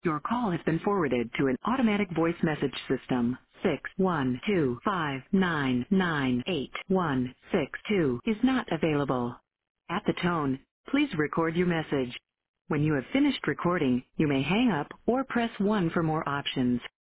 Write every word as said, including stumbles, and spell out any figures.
Your call has been forwarded to an automatic voice message system. Six one two five nine nine eight one six two is not available. At the tone, please record your message. When you have finished recording, you may hang up or press one for more options.